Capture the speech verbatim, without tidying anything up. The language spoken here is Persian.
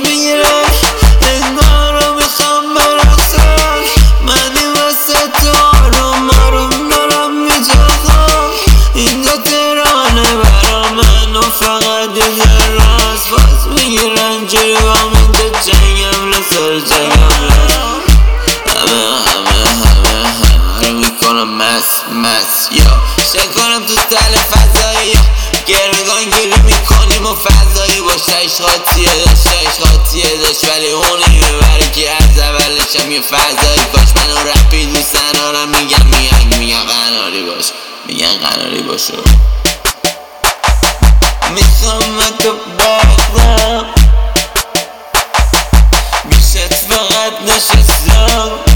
میگیرن انگارو میخوام برقصن منی واسه تو آروم آروم دارم میچرخم اینجا تهرانه برا من و فقط یه ذراست باز میگیرن جلوام اینجا جنگم رسر جنگم رس همه همه همه همه رو میکنم مس مس یا شکنم تو تل فضایی گرگان گیری میکنیم و فضایی با شش خاطیه داشت شش خاطیه داشت ولی اونی میبره که از اولشم یه فضایی کاش منو رپی دوستن دارم میگم میگن میگن قناری باش میگن قناری باشو میخوام من تو بردم بیشت فقط نشستم